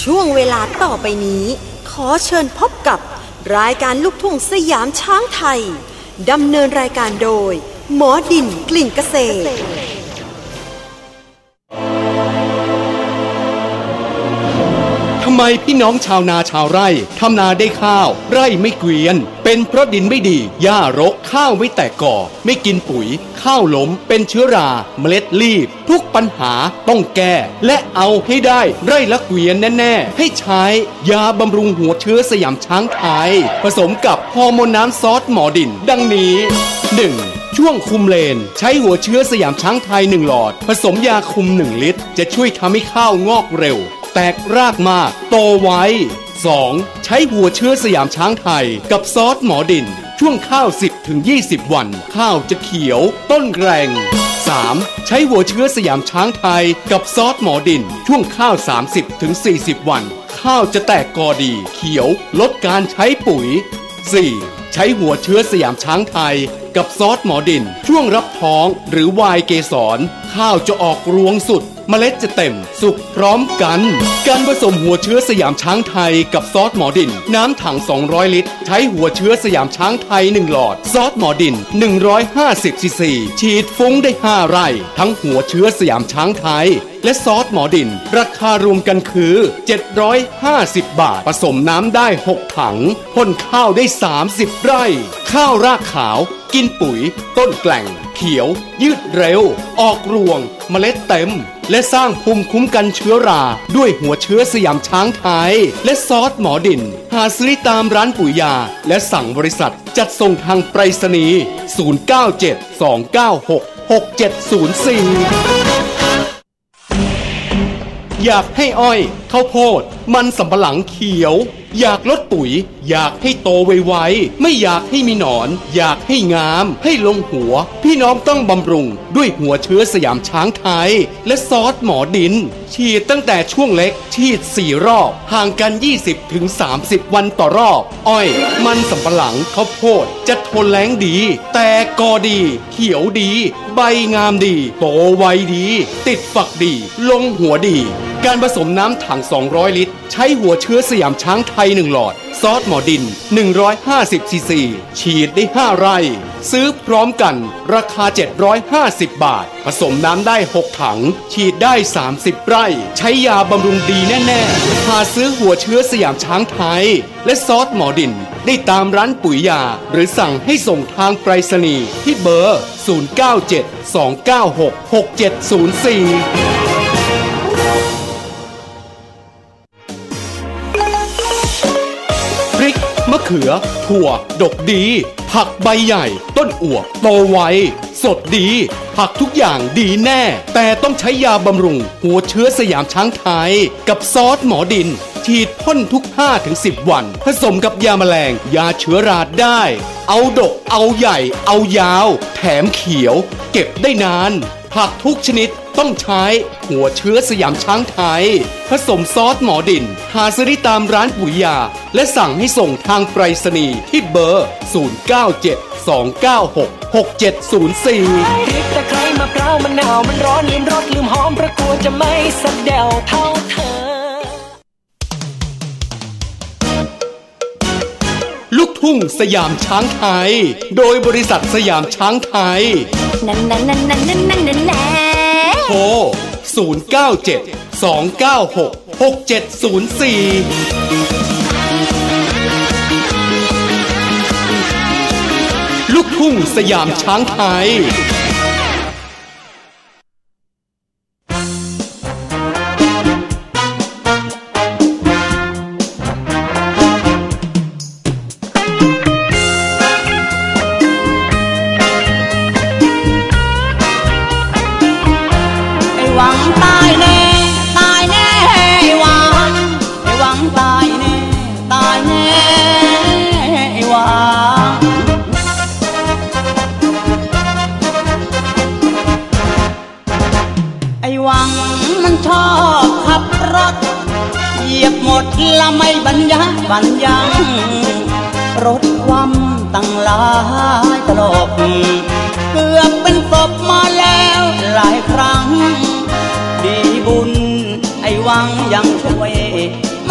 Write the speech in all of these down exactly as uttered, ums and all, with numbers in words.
ช่วงเวลาต่อไปนี้ขอเชิญพบกับรายการลูกทุ่งสยามช้างไทยดำเนินรายการโดยหมอดินกลิ่นเกษตรทำไมพี่น้องชาวนาชาวไร่ทำนาได้ข้าวไร่ไม่เกวียนเป็นเพราะดินไม่ดีหญ้ารกข้าวไม่แตกก่อไม่กินปุ๋ยข้าวล้มเป็นเชื้อราเมล็ดรีบทุกปัญหาต้องแก้และเอาให้ได้ไร่ละเกวียนแน่ๆให้ใช้ยาบำรุงหัวเชื้อสยามช้างไทยผสมกับฮอร์โมนน้ำซอสหมอดินดังนี้ หนึ่ง. ช่วงคุมเลนใช้หัวเชื้อสยามช้างไทยหนึ่งหลอดผสมยาคุมหนึ่งลิตรจะช่วยทำให้ข้าวงอกเร็วแตกรากมากโตไว สอง. ใช้หัวเชื้อสยามช้างไทยกับซอสหมอดินช่วงข้าว สิบถึงยี่สิบ วันข้าวจะเขียวต้นแกร่ง สาม. ใช้หัวเชื้อสยามช้างไทยกับซอสหมอดินช่วงข้าว สามสิบถึงสี่สิบ วันข้าวจะแตกกอดีเขียวลดการใช้ปุ๋ย สี่. ใช้หัวเชื้อสยามช้างไทยกับซอสหมอดินช่วงรับท้องหรือวายเกสรข้าวจะออกรวงสุดเมล็ดจะเต็มสุกพร้อมกันการผสมหัวเชื้อสยามช้างไทยกับซอสหมอดินน้ำถังสองร้อยลิตรใช้หัวเชื้อสยามช้างไทยหนึ่งหลอดซอสหมอดินหนึ่งร้อยห้าสิบซีซีฉีดฟุ้งได้ห้าไร่ทั้งหัวเชื้อสยามช้างไทยและซอสหมอดินราคารวมกันคือเจ็ดร้อยห้าสิบบาทผสมน้ำได้หกถังพ่นข้าวได้สามสิบไร่ข้าวรากขาวกินปุ๋ยต้นแกล่งเขียวยืดเร็วออกรวงเมล็ดเต็มและสร้างภูมิคุ้มกันเชื้อราด้วยหัวเชื้อสยามช้างไทยและซอสหมอดินหาซื้อตามร้านปุ๋ยยาและสั่งบริษัทจัดส่งทางไปรษณีย์ศูนย์ เก้า เจ็ด สอง เก้า หก หก เจ็ด ศูนย์ สี่อยากให้อ้อยข้าวโพดมันสำปะหลังเขียวอยากลดปุ๋ยอยากให้โตไวๆไม่อยากให้มีหนอนอยากให้งามให้ลงหัวพี่น้องต้องบำรุงด้วยหัวเชื้อสยามช้างไทยและซอสหมอดินฉีดตั้งแต่ช่วงเล็กฉีดสี่รอบห่างกัน ยี่สิบถึงสามสิบ วันต่อรอบอ้อยมันสำปะหลังข้าวโพดจะทนแล้งดีแตกกอดีเขียวดีใบงามดีโตไวดีติดฝักดีลงหัวดีการผสมน้ำถังสองร้อยลิตรใช้หัวเชื้อสยามช้างไทยหนึ่งหลอดซอสหมอดินหนึ่งร้อยห้าสิบซีซีฉีดได้ห้าไร่ซื้อพร้อมกันราคาเจ็ดร้อยห้าสิบบาทผสมน้ำได้หกถังฉีดได้สามสิบไร่ใช้ยาบำรุงดีแน่ๆหาซื้อหัวเชื้อสยามช้างไทยและซอสหมอดินได้ตามร้านปุ๋ยยาหรือสั่งให้ส่งทางไปรษณีย์ที่เบอร์ศูนย์ เก้า เจ็ด สอง เก้า หก หก เจ็ด ศูนย์ สี่พริกมะเขือถั่วดกดีผักใบใหญ่ต้นอวบโตไวสดดีผักทุกอย่างดีแน่แต่ต้องใช้ยาบำรุงหัวเชื้อสยามช้างไทยกับซอสหมอดินฉีดพ่นทุก ห้าถึงสิบ วันผสมกับยาแมลงยาเชื้อราได้เอาดกเอาใหญ่เอายาวแถมเขียวเก็บได้นานผักทุกชนิดต้องใช้หัวเชื้อสยามช้างไทยผสมซอสหมอดินหาซื้อได้ตามร้านปุ๋ยยาและสั่งให้ส่งทางไปรษณีย์ที่เบอร์ศูนย์ เก้า เจ็ด สอง เก้า หก หก เจ็ด ศูนย์ สี่พริกตะไคร้มะพร้าวมะนาวมันร้อนลืมรสลืมหอมเพราะกลัวจะไม่สะเดวเท่าเธอลูกทุ่งสยามช้างไทยโดยบริษัทสยามช้างไทยนั่นนั่นนั่นนั่นนั่นนั่นนั่นแหละโทรศูนย์ เก้า เจ็ด สอง เก้า หก หก เจ็ด ศูนย์ สี่ลูกทุ่งสยามช้างไทยละไม่บรรยับรรยังรถความตั้งหลายตลบเกือบเป็นศพมาแล้วหลายครั้งดีบุญไอ้วังยังช่วย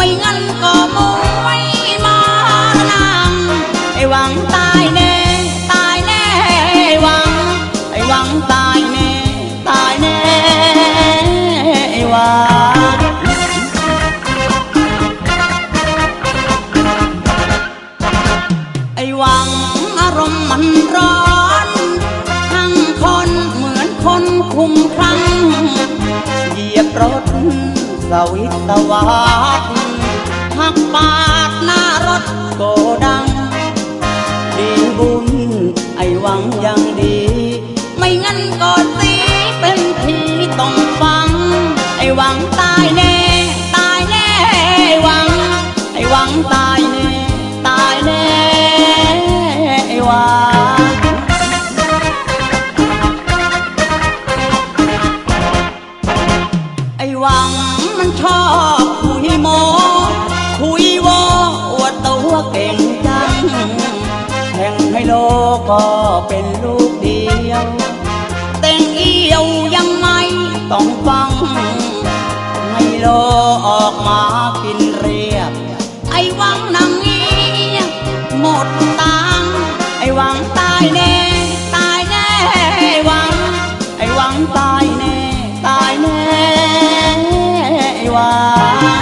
ก็มวยมานังไอ้หวังตายแน่ตายแน่ไอ้หวังไอ้หวังตายแน่ตายแน่ไอ้หวังไอ้หวังอารมณ์มันร้อนทั้งคนเหมือนคนคุ้มคลั่งเหยียบรถสวิตสวัสดิ์หักปาดหน้ารถโกดังดีบุญไอ้หวังยังดีไม่งั้นก็ตีเป็นทีต้องฟังไอ้หวังตายแน่ตายแน่ไอ้หวังไอ้หวังตายแน่ตายแน่ไอ้หวังไอ้หวังมันชอบคุยโมคุยโวอวดตัวเก่งจังแข่งให้โลก็เป็นลูกเดียวเต่งเอี่ยวยังไงต้องฟังให้โลออกมากินเรียบไอ้หวังนั่งเงียบหมดตังไอ้หวังตายแน่ตายแน่ไอ้หวังไอ้หวังตายแน่ตายแน่ไอ้หวัง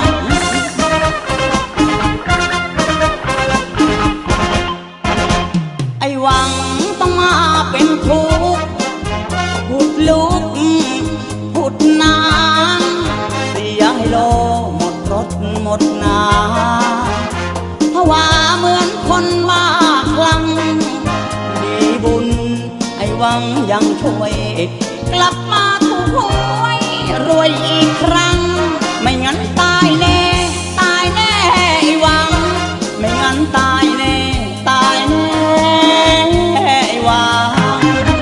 ไอ้หวังต้องมาเป็นทุกข์พุดลุกพุดนางเสียให้โลหมดรถหมดนาเพราะว่าเหมือนคนบ้าคลั่งดีบุญไอ้หวังยังช่วยกลับมาถูกหวยรวยอีกครั้งไม่งั้นตายแน่ตายแน่ไอ้หวังไม่งั้นตายแน่ตายแน่ไอ้หวัง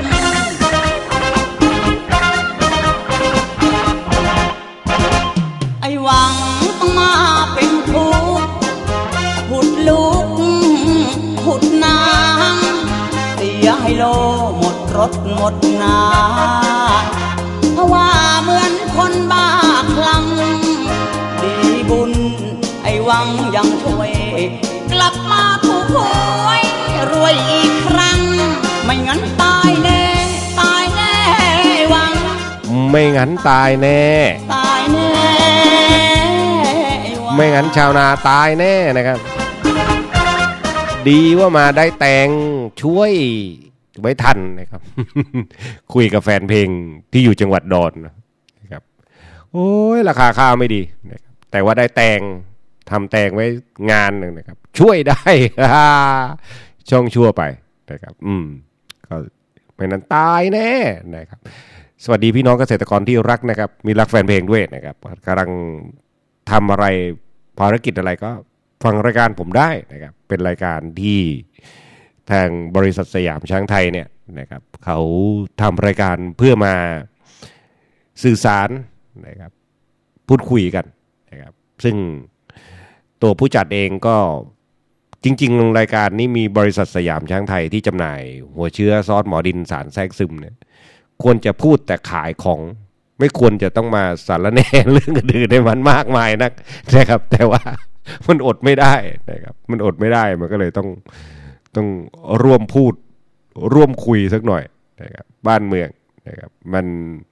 ไอ้หวังต้องมาเป็นทุกข์พุดลุกพุดนางเสียให้โลหมดรถหมดนาเพราะว่าเหมือนคนบ้าคลั่งดีบุญไอ้หวังยังช่วยกลับมาถูกหวยรวยอีกครั้งไม่งั้นตายแน่ตายแน่ไอ้หวังไม่งั้นตายแน่ตายแน่ไอ้หวังไม่งั้นชาวนาตายแน่นะครับดีว่ามาได้แตงช่วยไว้ทันนะครับ คุยกับแฟนเพลงที่อยู่จังหวัดดอนนะครับโอ้ยราคาข้าวไม่ดีนะครับแต่ว่าได้แตงทำแตงไว้งานหนึ่งนะครับช่วยได้ ช่องชั่วไปนะครับอืมก็ไม่นั้นตายแน่นะครับสวัสดีพี่น้องเกษตรกรที่รักนะครับมีรักแฟนเพลงด้วยนะครับกำลังทำอะไรภารกิจอะไรก็ฟังรายการผมได้นะครับเป็นรายการที่ทางบริษัทสยามช้างไทยเนี่ยนะครับเขาทำรายการเพื่อมาสื่อสารนะครับพูดคุยกันนะครับซึ่งตัวผู้จัดเองก็จริงๆรายการนี้มีบริษัทสยามช้างไทยที่จำหน่ายหัวเชื้อซอสหมอดินสารแทรกซึมเนี่ยควรจะพูดแต่ขายของไม่ควรจะต้องมาสารแหน่เรื่องอื่นในมันมากมายนักนะครับแต่ว่ามันอดไม่ได้นะครับมันอดไม่ได้มันก็เลยต้องต้องร่วมพูดร่วมคุยสักหน่อยนะครับบ้านเมืองนะครับมัน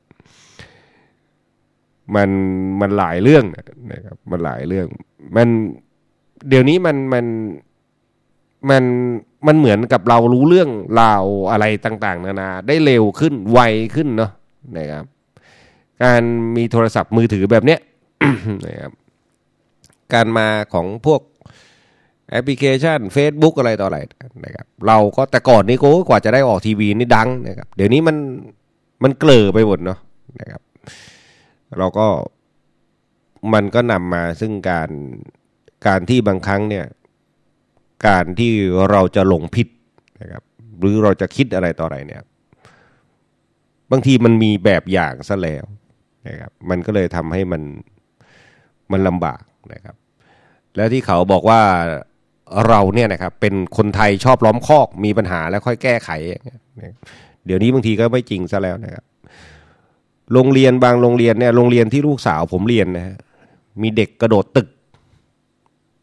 มันมันหลายเรื่องนะครับมันหลายเรื่องมันเดี๋ยวนี้มันมันมันมันเหมือนกับเรารู้เรื่องราวอะไรต่างๆนานาได้เร็วขึ้นไวขึ้นเนาะนะครับการมีโทรศัพท์มือถือแบบเนี้ย นะครับการมาของพวกแอปพลิเคชัน Facebook อะไรต่ออะไรนะครับเราก็แต่ก่อนนี้ก็กว่าจะได้ออกทีวีนี่ดังนะครับเดี๋ยวนี้มันมันเกลือไปหมดเนาะนะครับเราก็มันก็นำมาซึ่งการการที่บางครั้งเนี่ยการที่เราจะหลงผิดนะครับหรือเราจะคิดอะไรต่ออะไรเนี่ยบางทีมันมีแบบอย่างซะแล้วนะครับมันก็เลยทำให้มันมันลำบากนะครับแล้วที่เขาบอกว่าเราเนี่ยนะครับเป็นคนไทยชอบล้อมคอกมีปัญหาแล้วค่อยแก้ไขเดี๋ยวนี้บางทีก็ไม่จริงซะแล้วนะครับโรงเรียนบางโรงเรียนเนี่ยโรงเรียนที่ลูกสาวผมเรียนนะฮะมีเด็กกระโดดตึก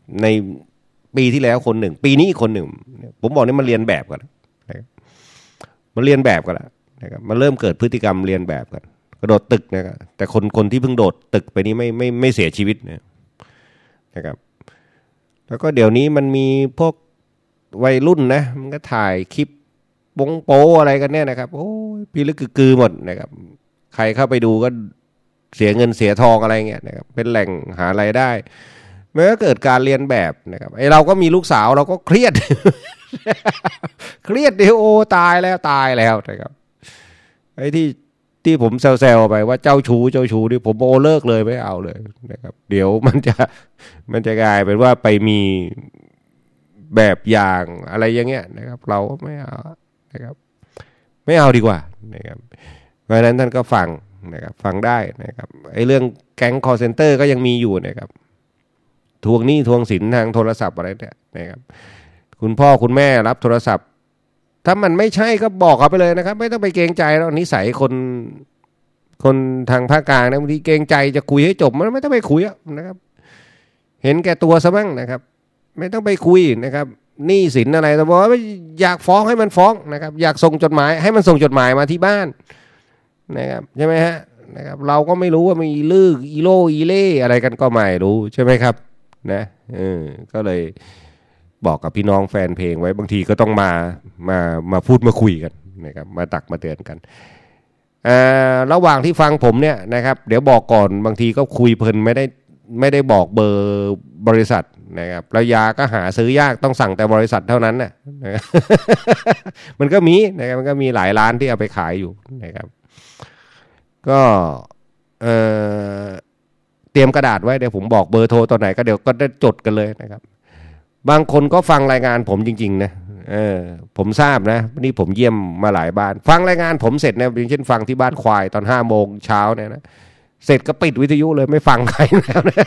ในปีที่แล้วคนหนึ่งปีนี้อีกคนหนึ่งผมบอกนี่มันเรียนแบบกันนะครับมันเรียนแบบกันแล้วนะครับมันเริ่มเกิดพฤติกรรมเรียนแบบกันกระโดดตึกนะครับแต่คนคนที่เพิ่งโดดตึกไปนี้ไม่ไม่ไม่เสียชีวิตนะครับแล้วก็เดี๋ยวนี้มันมีพวกวัยรุ่นนะมันก็ถ่ายคลิปบงโปอะไรกันเนี่ยนะครับโอ้ยพี่ลึกกือหมดนะครับใครเข้าไปดูก็เสียเงินเสียทองอะไรเงี้ยนะครับเป็นแหล่งหารายได้มันก็เกิดการเรียนแบบนะครับไอเราก็มีลูกสาวเราก็เครียด เครียดเดี๋ยวโอ้ตายแล้วตายแล้วนะครับไอ้ที่ที่ผมแซวๆไปว่าเจ้าชู้เจ้าชู้ที่ผมโอเลิกเลยไม่เอาเลยนะครับเดี๋ยวมันจะมันจะกลายเป็นว่าไปมีแบบอย่างอะไรอย่างเงี้ยนะครับเราก็ไม่เอานะครับไม่เอาดีกว่านะครับเพราะฉะนั้นท่านก็ฟังนะครับฟังได้นะครับไอ้เรื่องแก๊งคอลเซ็นเตอร์ก็ยังมีอยู่นะครับทวงหนี้ทวงสินทางโทรศัพท์อะไรเนี่ยนะครับคุณพ่อคุณแม่รับโทรศัพท์ถ้ามันไม่ใช่ก็บอกเขาไปเลยนะครับไม่ต้องไปเกรงใจแล้วนิสัยคนคนทางภาคกลางนะบางทีเกรงใจจะคุยให้จบมันไม่ต้องไปคุยนะครับเห็นแก่ตัวซะบ้างนะครับไม่ต้องไปคุยนะครับหนี้สินอะไรแต่บอกว่าอยากฟ้องให้มันฟ้องนะครับอยากส่งจดหมายให้มันส่งจดหมายมาที่บ้านนะครับใช่ไหมฮะนะครับเราก็ไม่รู้ว่ามีลืออีโลอีเล่อะไรกันก็ไม่รู้ใช่ไหมครับนะเออก็เลยบอกกับพี่น้องแฟนเพลงไว้บางทีก็ต้องมามามาพูดมาคุยกันนะครับมาตักมาเตือนกันอ่าระหว่างที่ฟังผมเนี่ยนะครับเดี๋ยวบอกก่อนบางทีก็คุยเพลินไม่ได้ไม่ได้บอกเบอร์บริษัทนะครับแล้วยาก็หาซื้อยากต้องสั่งแต่บริษัทเท่านั้นน่ะ มันก็มีนะครับมันก็มีหลายร้านที่เอาไปขายอยู่นะครับก็เอ่อเตรียมกระดาษไว้เดี๋ยวผมบอกเบอร์โทรตอนไหนก็เดี๋ยวก็ได้จดกันเลยนะครับบางคนก็ฟังรายงานผมจริงๆนะเออผมทราบนะนี่ผมเยี่ยมมาหลายบ้านฟังรายงานผมเสร็จนะอย่างเช่นฟังที่บ้านควายตอนห้าโมงเช้าเนี่ยนะเสร็จก็ปิดวิทยุเลยไม่ฟังใครแล้วนะ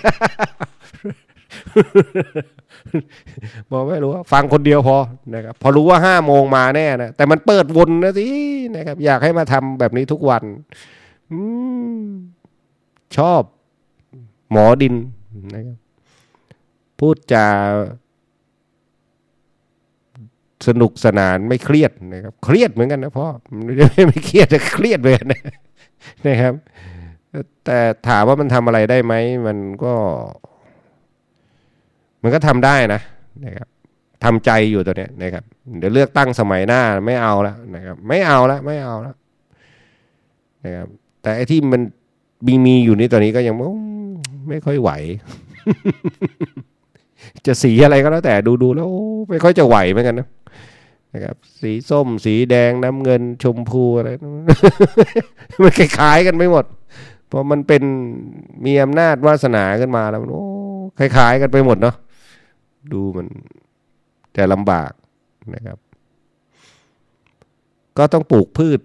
บอกไม่รู้ว่าฟังคนเดียวพอนะครับพอรู้ว่าห้าโมงมาแน่นะแต่มันเปิดวนนะสินะครับอยากให้มาทำแบบนี้ทุกวันอชอบหมอดินนะครับพูดจาสนุกสนานไม่เครียดนะครับเครียดเหมือนกันนะพ่อไม่ไม่เครียดแต่เครียดเลยนะนะครับแต่ถามว่ามันทำอะไรได้ไหมมันก็มันก็ทำได้นะนะครับทำใจอยู่ตัวเนี้ยนะครับเดี๋ยวเลือกตั้งสมัยหน้าไม่เอาแล้วนะครับไม่เอาแล้วไม่เอาแล้วนะครับแต่ไอ้ที่มันมีมีอยู่นี่ตอนนี้ก็ยังไม่ค่อยไหว จะสีอะไรก็แล้วแต่ดูดูแล้วไม่ค่อยจะไหวเหมือนกันนะนะครับสีส้มสีแดงน้ำเงินชมพูอะไร มันคล้ายๆกันไม่หมดเพราะมันเป็นมีอำนาจวาสนาขึ้นมาแล้วโอ้คล้ายๆกันไปหมดเนาะดูมันแต่ลำบากนะครับก็ต้องปลูกพืช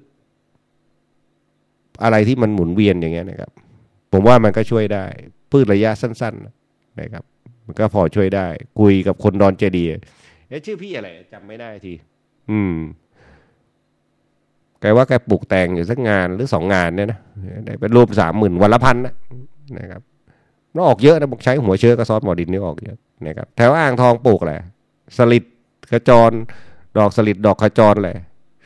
อะไรที่มันหมุนเวียนอย่างเงี้ยนะครับผมว่ามันก็ช่วยได้พืชระยะสั้นๆนะครับมันก็พอช่วยได้คุยกับคนดอนเจดีย์เอ๊ะชื่อพี่อะไรจำไม่ได้ทีอืมแกว่าแกปลูกแตงอยู่สักงานหรือสองงานเนี่ยนะได้เป็นรวมสามหมื่นวันละพันนะนะครับมันออกเยอะนะบอกใช้หัวเชื้อกระซอสหมอดินนี่ออกเยอะนะครับแถวอ่างทองปลูกอะไรสลิดขจรดอกสลิดดอกขจรอะไร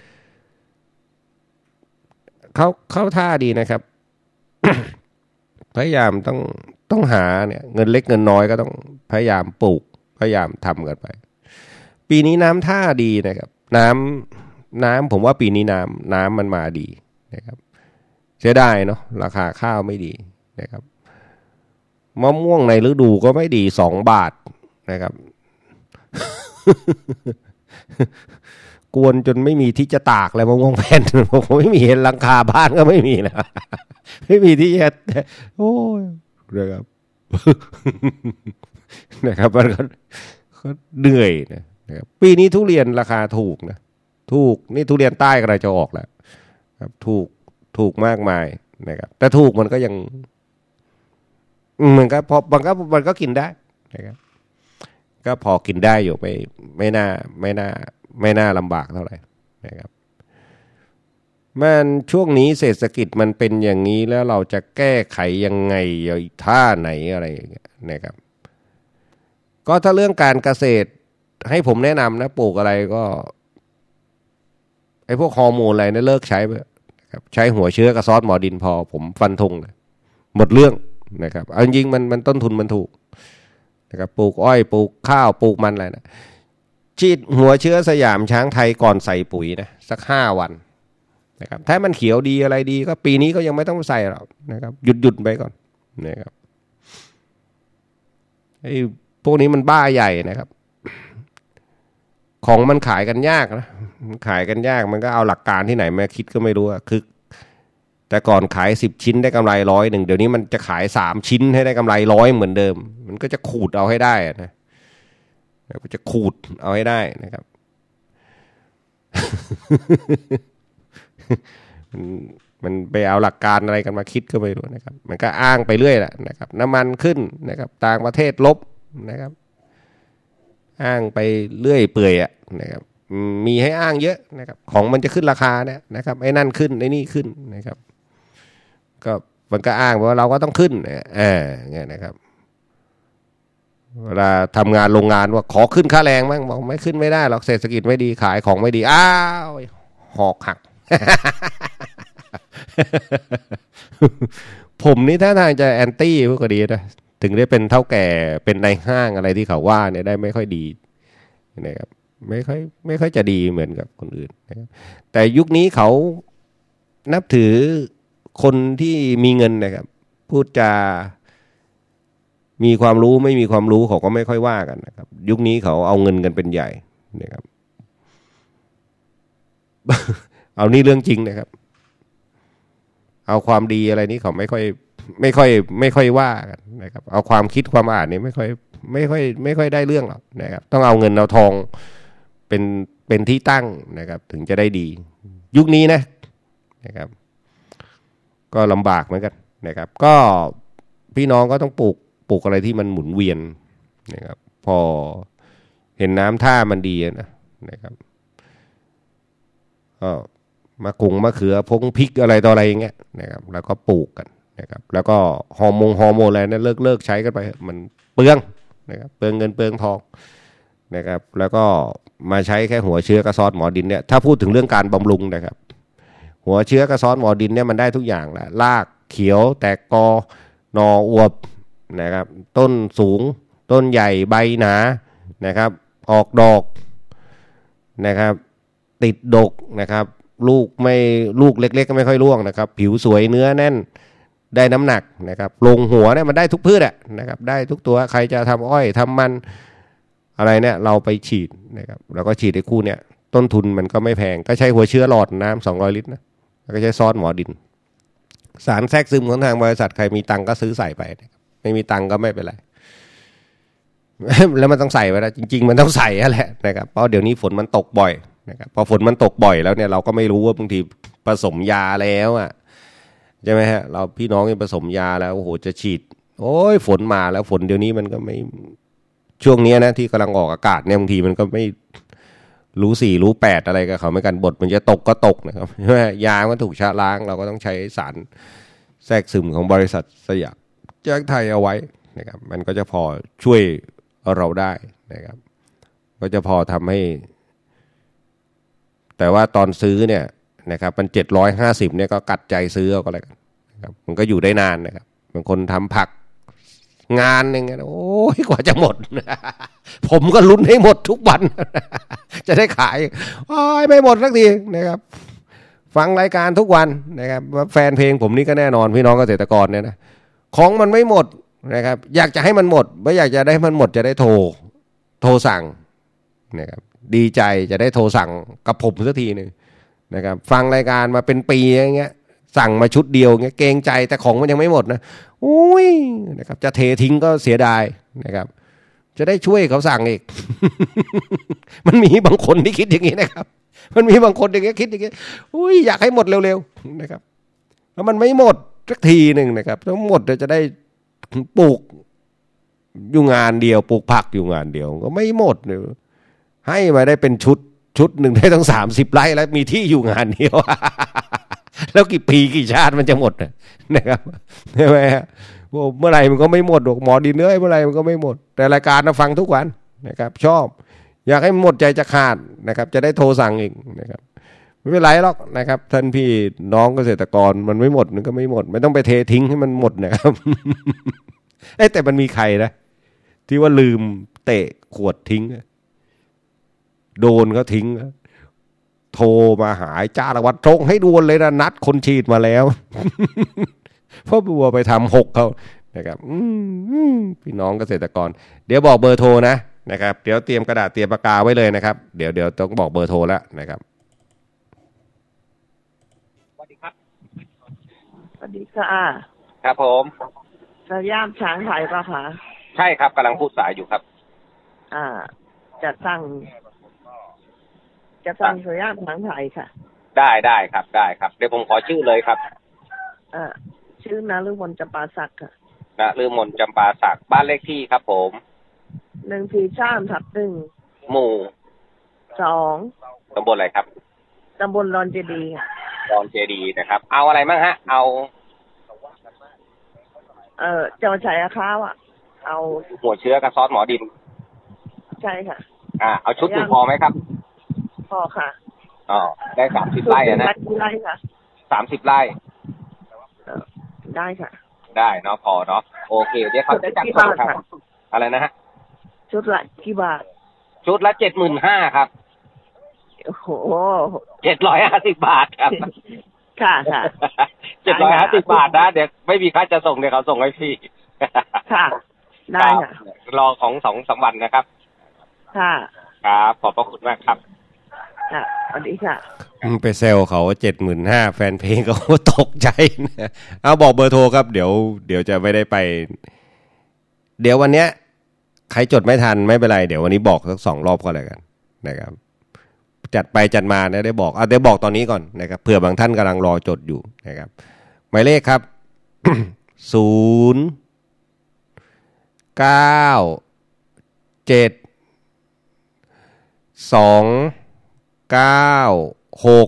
เขาเข้าท่าดีนะครับ พยายามต้องต้องหาเนี่ยเงินเล็กเงินน้อยก็ต้องพยายามปลูกพยายามทำกันไปปีนี้น้ำท่าดีนะครับน้ำน้ำผมว่าปีนี้น้ำน้ำมันมาดีนะครับเสียดายเนาะราคาข้าวไม่ดีนะครับมะม่วงในฤดูก็ไม่ดีสองบาทนะครับ กวนจนไม่มีที่จะตากเลยมะม่วงแผ่นผมไม่มีเห็นหลังคาบ้านก็ไม่มีนะไม่มีที่จะโอ้ยนะครับ นะครับมันก็เหนื่อยนะครับปีนี้ทุเรียนราคาถูกนะถูกนี่ทุเรียนใต้ก็จะออกแล้วครับถูกถูกมากมายนะครับแต่ถูกมันก็ยังมันก็พอมันก็มันก็กินได้นะครับก็พอกินได้อยู่ไม่ไม่น่าไม่น่าไม่น่าลำบากเท่าไหร่นะครับมันช่วงนี้เศรษฐกิจมันเป็นอย่างนี้แล้วเราจะแก้ไขยังไงท่าไหนอะไรอย่างเงี้ยนะครับก็ถ้าเรื่องการเกษตรให้ผมแนะนำนะปลูกอะไรก็ไอ้พวกฮอร์โมนอะไรเนี่ยเลิกใช้ไปครับใช้หัวเชื้อกับซอสหมอดินพอผมฟันธงเลยหมดเรื่องนะครับเอาจริงๆมันมันต้นทุนมันถูกนะครับปลูกอ้อยปลูกข้าวปลูกมันอะไรนะฉีดหัวเชื้อสยามช้างไทยก่อนใส่ปุ๋ยนะสักห้าวันนะครับถ้ามันเขียวดีอะไรดีก็ปีนี้ก็ยังไม่ต้องใส่หรอกนะครับหยุดหยุดไปก่อนนะครับไอ้พวกนี้มันบ้าใหญ่นะครับของมันขายกันยากนะขายกันยากมันก็เอาหลักการที่ไหนมาคิดก็ไม่รู้อะคือแต่ก่อนขายสิบชิ้นได้กำไรร้อยหนึ่งเดี๋ยวนี้มันจะขายสามชิ้นให้ได้กำไรร้อยเหมือนเดิมมันก็จะขูดเอาให้ได้นะมันจะขูดเอาให้ได้นะครับ มันมันไปเอาหลักการอะไรกันมาคิดก็ไม่รู้นะครับมันก็อ้างไปเรื่อยแหละนะครับน้ำมันขึ้นนะครับต่างประเทศลบนะครับอ้างไปเรื่อยเปื่อยอะนะครับมีให้อ้างเยอะนะครับของมันจะขึ้นราคาเนี่ยนะครับไอ้นั่นขึ้นไอ้นี่ขึ้นนะครับก็มันก็อ้างว่าเราก็ต้องขึ้นอ่าเงี้ยนะครับเวลาทำงานโรงงานว่าขอขึ้นค่าแรงมั้งบอกไม่ขึ้นไม่ได้หรอกเศรษฐกิจไม่ดีขายของไม่ดีอ้าวหอกหัก ผมนี่ถ้าทางจะแอนตี้พวกนี้นะถึงได้เป็นเท่าแก่เป็นนายห้างอะไรที่เขาว่าเนี่ยได้ไม่ค่อยดีนะครับไม่ค่อยไม่ค่อยจะดีเหมือนกับคนอื่นนะครับแต่ยุคนี้เขานับถือคนที่มีเงินนะครับพูดจามีความรู้ไม่มีความรู้เขาก็ไม่ค่อยว่ากันนะครับยุคนี้เขาเอาเงินกันเป็นใหญ่นะครับ เอานี่เรื่องจริงนะครับเอาความดีอะไรนี้เขาไม่ค่อยไม่ค่อยไม่ค่อยว่ากันนะครับเอาความคิดความอ่านนี่ไม่ค่อยไม่ค่อยไม่ค่อยได้เรื่องหรอกนะครับต้องเอาเงินเอาทองเป็นเป็นที่ตั้งนะครับถึงจะได้ดียุคนี้นะนะครับก็ลำบากเหมือนกันนะครับก็พี่น้องก็ต้องปลูกปลูกอะไรที่มันหมุนเวียนนะครับพอเห็นน้ำท่ามันดีนะนะครับก็มะกุงมะเขือพงพริกอะไรต่ออะไรอย่างเงี้ยนะครับแล้วก็ปลูกกันนะครับแล้วก็ฮอร์โมนฮอร์โมนอะไรนั้นเลิกเลิกใช้กันไปมันเปลืองนะครับเปลืองเงินเปลืองทองนะครับแล้วก็มาใช้แค่หัวเชื้อกระซอสหมอดินเนี่ยถ้าพูดถึงเรื่องการบำรุงนะครับหัวเชื้อกระซอสหมอดินเนี่ยมันได้ทุกอย่างแหละรากเขียวแตกกอหน่ออวบนะครับต้นสูงต้นใหญ่ใบหนานะครับออกดอกนะครับติดดกนะครับลูกไม่ลูกเล็กๆก็ไม่ค่อยร่วงนะครับผิวสวยเนื้อแน่นได้น้ำหนักนะครับลงหัวเนี่ยมันได้ทุกพืชอ่ะนะครับได้ทุกตัวใครจะทำอ้อยทำมันอะไรเนี่ยเราไปฉีดนะครับเราก็ฉีดไอ้คู่เนี่ยต้นทุนมันก็ไม่แพงก็ใช้หัวเชื้อหลอดน้ำสองร้อยลิตรนะแล้วก็ใช้ซอสหมอดินสารแทรกซึมของทางบริษัทใครมีตังก็ซื้อใส่ไปไม่มีตังก็ไม่เป็นไร แล้วมันต้องใส่ไว้นะจริงๆมันต้องใส่แหละนะครับเพราะเดี๋ยวนี้ฝนมันตกบ่อยนะครับพอฝนมันตกบ่อยแล้วเนี่ยเราก็ไม่รู้ว่าบางทีผสมยาแล้วอ่ะใช่ไหมฮะเราพี่น้องผสมยาแล้วโอ้โหจะฉีดโอ้ยฝนมาแล้วฝนเดี๋ยวนี้มันก็ไม่ช่วงนี้นะที่กำลังออกอากาศเนี่ยบางทีมันก็ไม่รู้สี่รู้แปดอะไรกับเขาไม่กันบทมันจะตกก็ตกนะครับใช่ไหมยามันถูกชะล้างเราก็ต้องใช้สารแทรกซึมของบริษัทสยามช้างไทยเอาไว้นะครับมันก็จะพอช่วยเราได้นะครับก็จะพอทำให้แต่ว่าตอนซื้อเนี่ยนะครับมันเจ็ดร้อยห้าสิบเนี่ยก็กัดใจซื้อเอาก็แล้วกันนะครับมันก็อยู่ได้นานนะครับบางคนทำผักงานอย่างเงี้ยโอ้ยกว่าจะหมด ผมก็ลุ้นให้หมดทุกวัน จะได้ขายโอ้ยไม่หมดสักทีนะครับฟังรายการทุกวันนะครับแฟนเพลงผมนี่ก็แน่นอนพี่น้องเกษตรกรเนี่ยนะของมันไม่หมดนะครับอยากจะให้มันหมดไม่อยากจะได้มันหมดจะได้โทรโทรสั่งนะครับดีใจจะได้โทรสั่งกับผมสักทีนึงนะครับฟังรายการมาเป็นปีอย่างเงี้ยสั่งมาชุดเดียวเงี้ยเกรงใจแต่ของมันยังไม่หมดนะโอ้ยนะครับจะเททิ้งก็เสียดายนะครับจะได้ช่วยเขาสั่งอีก มันมีบางคนที่คิดอย่างนี้นะครับมันมีบางคนอย่างเงี้ยคิดอย่างเงี้ยอุ้ยอยากให้หมดเร็วๆนะครับแล้วมันไม่หมดสักทีนึงนะครับถ้าหมดจะได้ปลูกอยู่งานเดียวปลูกผักอยู่งานเดียวก็ไม่หมดเลยให้มาได้เป็นชุดชุดหนึ่งได้ตั้งสามสิบไร่แล้วมีที่อยู่งานเดียวแล้วกี่ปีกี่ชาติมันจะหมดนะครับใช่ไหมฮะเมื่อไหร่มันก็ไม่หมดหมอดินเอ้ยเมื่อไหร่มันก็ไม่หมดแต่รายการเราฟังทุกวันนะครับชอบอยากให้หมดใจจะขาดนะครับจะได้โทรสั่งอีกนะครับไม่เป็นไรหรอกนะครับท่านพี่น้องเกษตรกรมันไม่หมดมันก็ไม่หมดไม่ต้องไปเททิ้งให้มันหมดนะครับเอ้แต่มันมีใครนะที่ว่าลืมเตะขวดทิ้งโดนเขาทิ้งโทรมาหาจ้าละวัดตรงให้ด่วนเลยนะนัดคนฉีดมาแล้วเพราะบัวไปทำหกเขานะครับพี่น้องเกษตรกรเดี๋ยวบอกเบอร์โทรนะนะครับเดี๋ยวเตรียมกระดาษเตรียมปากกาไว้เลยนะครับเดี๋ยวเดี๋ยวต้องบอกเบอร์โทรแล้วนะครับสวัสดีครับสวัสดีค่ะครับผมสยามช้างไทยป่ะคะใช่ครับกำลังพูดสายอยู่ครับอ่าจะสั่งจะสั่งสยามช้างไทยค่ะได้ได้ครับได้ครับเดี๋ยวผมขอชื่อเลยครับอ่าชื่อนฤมลจำปาศักดิ์ค่ะนฤมลจำปาศักดิ์บ้านเลขที่ครับผมหนึ่งสี่สามทับหนึ่งหมู่สองตำบลอะไรครับตำบลดอนเจดีค่ะดอนเจดีนะครับเอาอะไรบ้างฮะเอาเอ่อเจ้าชายอาข้าวอ่ะเอาหัวเชื้อกับซอสหมอดินใช่ค่ะอ่าเอาชุดหนึ่งพอไหมครับพอค่ะอ๋อได้สามสิบไร่นะกี่ไร่ค่ะสามสิบไร่ได้ค่ะได้เนาะพอเนาะโอเคเดี๋ยวเขาจะจัดส่งครับอะไรนะฮะชุดละกี่บาทชุดละเจ็ดหมื่นห้าครับโอ้โหเจ็ดร้อยห้าสิบบาทครับค่ะค่ะเจ็ดร้อยห้าสิบบาทนะเดี๋ยวไม่มีค่าจะส่งเดี๋ยวเขาส่งให้พี่ค่ะได้ค่ะรอของสองสามวันนะครับค่ะครับขอบพระคุณมากครับค่ะสวัสดีค่ะไปเซลเขาเจ็ดหมื่นห้าแฟนเพลงเขาตกใจนะเอาบอกเบอร์โทรครับเดี๋ยวเดี๋ยวจะไม่ได้ไปเดี๋ยววันเนี้ยใครจดไม่ทันไม่เป็นไรเดี๋ยววันนี้บอกสักสองรอบก็แล้วกันนะครับจัดไปจัดมาเนี่ยได้บอกเอาเดี๋ยวบอกตอนนี้ก่อนนะครับเผื่อบางท่านกำลังรอจดอยู่นะครับหมายเลขครับ ศูนย์ เก้า เจ็ด สอง เก้า หก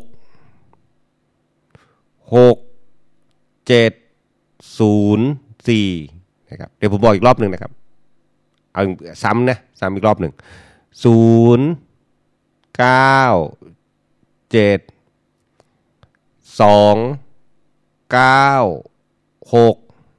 หก เจ็ด ศูนย์ สี่นะครับเดี๋ยวผมบอกอีกรอบหนึ่งนะครับเอาซ้ำนะซ้ำอีกรอบหนึ่งศูนย์ เก้า เจ็ด สอง เก้า หก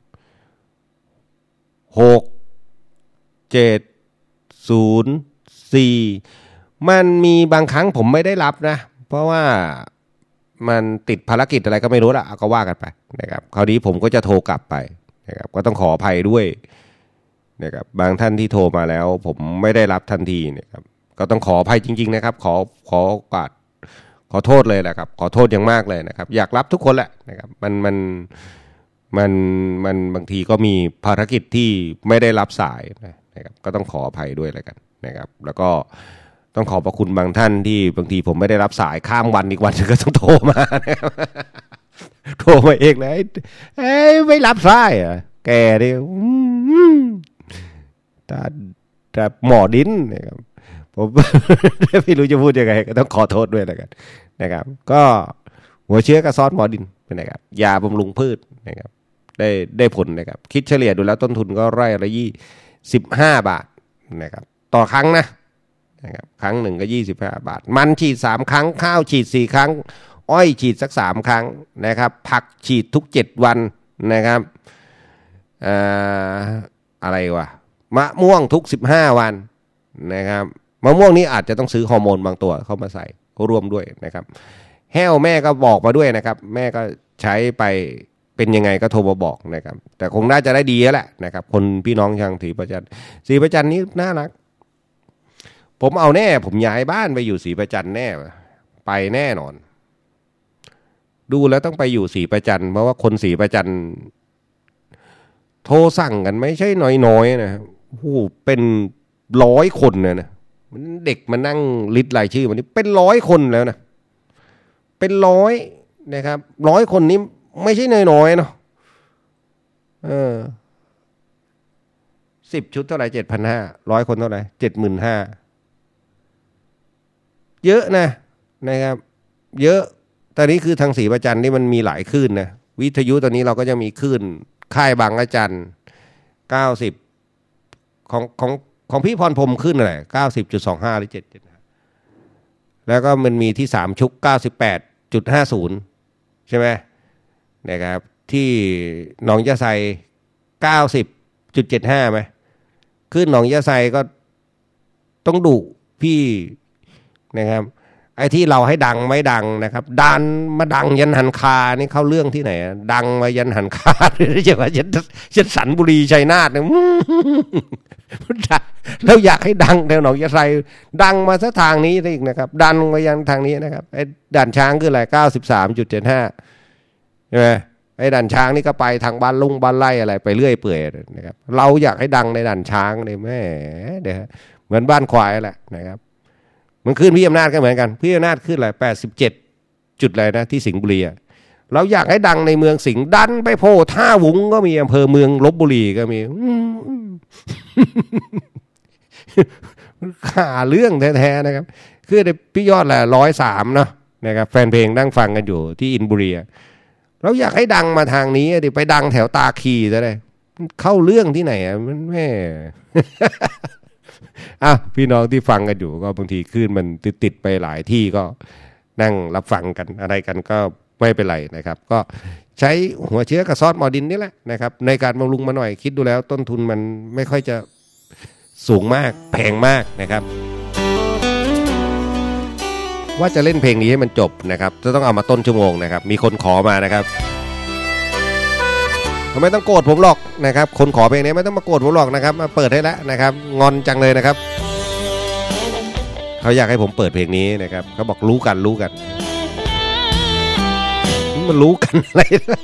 หก เจ็ด ศูนย์ สี่มันมีบางครั้งผมไม่ได้รับนะเพราะว่ามันติดภารกิจอะไรก็ไม่รู้ละก็ว่ากันไปนะครับคราวนี้ผมก็จะโทรกลับไปนะครับก็ต้องขออภัยด้วยนะครับบางท่านที่โทรมาแล้วผมไม่ได้รับทันทีนะครับก็ต้องขออภัยจริงๆนะครับขอขอโอกาสขอโทษเลยแหละครับขอโทษอย่างมากเลยนะครับอยากรับทุกคนแหละนะครับมันมันมันมันบางทีก็มีภารกิจที่ไม่ได้รับสายนะครับก็ต้องขออภัยด้วยแล้วกันนะครับแล้วก็ต้องขอบพระคุณบางท่านที่บางทีผมไม่ได้รับสายข้ามวันอีกวันก็ต้องโทรมานะครับโทรมาเองเลยเอ้ยไม่รับสายอ่ะแกดิแต่แต่หมอดินนะครับผมไม่รู้จะพูดยังไงก็ต้องขอโทษด้วยแล้วกันนะครับก็หัวเชื้อกับซอสหมอดินเป็นนะครับยาบำรุงพืชนะครับได้ได้ผลนะครับคิดเฉลี่ยดูแล้วต้นทุนก็ไร่ละยี่สิบห้าบาทนะครับต่อครั้งนะนะครับครั้งหนึ่งก็ยี่สิบห้าบาทมันฉีดสามครั้งข้าวฉีดสี่ครั้งอ้อยฉีดสักสามครั้งนะครับผักฉีดทุกเจ็ดวันนะครับเอ่ออะไรวะมะม่วงทุกสิบห้าวันนะครับมะม่วงนี้อาจจะต้องซื้อฮอร์โมนบางตัวเข้ามาใส่ร่วมด้วยนะครับแห้วแม่ก็บอกมาด้วยนะครับแม่ก็ใช้ไปเป็นยังไงก็โทรมาบอกนะครับแต่คงน่าจะได้ดีแล้วแหละนะครับคนพี่น้องทางศรีประจันศรีประจันนี้น่ารักผมเอาแน่ผมย้ายบ้านไปอยู่ศรีประจันแน่ไปแน่นอนดูแล้วต้องไปอยู่ศรีประจันเพราะว่าคนศรีประจันโทรสั่งกันไม่ใช่น้อยๆนะโอ้โหเป็นร้อยคนนะนะเด็กมานั่งลิสต์รายชื่อวันนี้เป็นร้อยคนแล้วนะเป็นร้อยนะครับร้อยคนนี้ไม่ใช่น้อยๆเนาะเออสิบชุดเท่าไหร่เจ็ดพันห้าร้อยคนเท่าไหร่เจ็ดหมื่นห้าเยอะนะนะครับเยอะตอนนี้คือทางศรีประจันนี่มันมีหลายคลื่นนะวิทยุตอนนี้เราก็ยังมีคลื่นค่ายบางระจันเก้าสิบของของของพี่พรพรหมขึ้นอะไรเก้าสิบจุดสองห้าหรือเจ็ดแล้วก็มันมีที่สามชุกเก้าสิบแปดจุดห้าศูนย์ใช่ไหมนะครับที่หนองยะไซเก้าสิบจุดเจ็ดห้าไหมขึ้นหนองยะไซก็ต้องดุพี่นะครับไอ้ที่เราให้ดังไม่ดังนะครับดันมาดังยันหันคานี่เข้าเรื่องที่ไหนดังมายันหันคาหรือจะว่ายันยันสันบุรีชัยนาทเนี่ยเราอยากให้ดังแถวหนองยะไซดังมาซะทางนี้อีกนะครับดันมายันทางนี้นะครับไอ้ด่านช้างคืออะไรเก้าสิบสามจุดเจ็ดห้าใช่ไหมไอ้ด่านช้างนี่ก็ไปทางบ้านลุงบ้านไร่อะไรไปเรื่อยเปื่อยนะครับเราอยากให้ดังในด่านช้างเนี่ยแม่เดี๋ยวเหมือนบ้านควายแหละนะครับมันขึ้นพี่อำนาจก็เหมือนกันพี่อำนาจขึ้นอะไรแปดสิบเจ็ดจุดอะไรนะที่สิงห์บุรีเราอยากให้ดังในเมืองสิงห์ดันไปโผล่ท่าวุ้งก็มีอำเภอเมืองลพบุรีก็มีข่าเรื่องแท้ๆนะครับคือพี่ยอดแหละร้อยสามเนาะนะครับแฟนเพลงนั่งฟังกันอยู่ที่อินบุรีเราอยากให้ดังมาทางนี้ดิไปดังแถวตาคีซะเลยเข้าเรื่องที่ไหนอ่ะมันแม่อ่ะพี่น้องที่ฟังกันอยู่ก็บางทีคลื่นมันติดๆไปหลายที่ก็นั่งรับฟังกันอะไรกันก็ไม่เป็นไรนะครับก็ใช้หัวเชื้อกับซอสหมอดินนี่แหละนะครับในการบำรุงมาหน่อยคิดดูแล้วต้นทุนมันไม่ค่อยจะสูงมากแพงมากนะครับว่าจะเล่นเพลงนี้ให้มันจบนะครับจะต้องเอามาต้นชั่วโมงนะครับมีคนขอมานะครับไม่ต้องโกรธผมหรอกนะครับคนขอเพลงนี้ไม่ต้องมาโกรธผมหรอกนะครับมาเปิดให้แล้วนะครับงอนจังเลยนะครับเขาอยากให้ผมเปิดเพลงนี้นะครับเขาบอกรู้กันรู้กันมันรู้กันอะไร